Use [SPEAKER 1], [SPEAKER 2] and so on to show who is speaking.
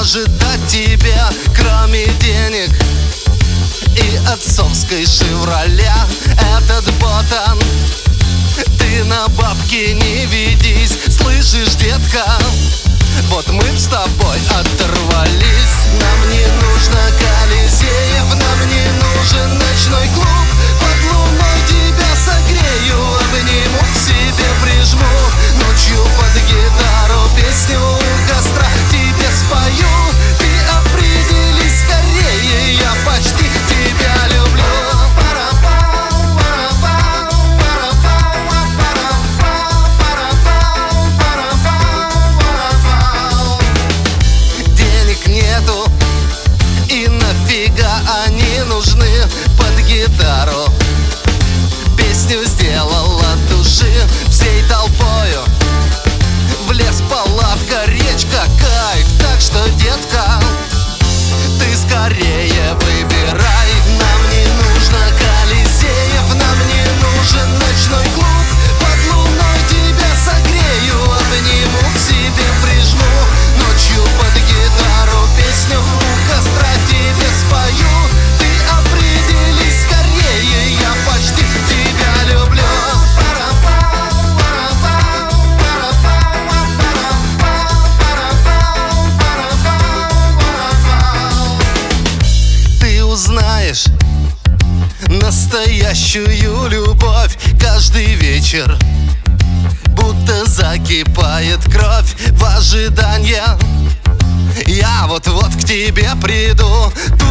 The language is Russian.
[SPEAKER 1] может дать тебе, кроме денег и отцовской «Шевроле»? Этот ботан, ты на бабки не ведись, слышишь, детка? Вот мы с тобой оторвались. Нам не нужно Колизеев, нам не нужен ночной клуб. Под луной тебя согрею, обниму, к себе прижму. Ночью под гитару песню у костра тебе спою. Ты определись скорее, я почти тебя люблю. И нафига они нужны под гитару? Песню сделал от души, всей толпою. В лес, палатка, речка, кайф. Так что, детка, ты скорее выбирай. Нам не нужно Колизеев, нам не нужен ночной клуб. Под луной тебя согрею, обниму, к себе прижму. Ночью под гитару песню у костра тебе спою. Ты определись скорее, я почти тебя люблю. Ты узнаешь настоящую любовь каждый вечер, будто закипает кровь в ожидании. Я вот-вот к тебе приду.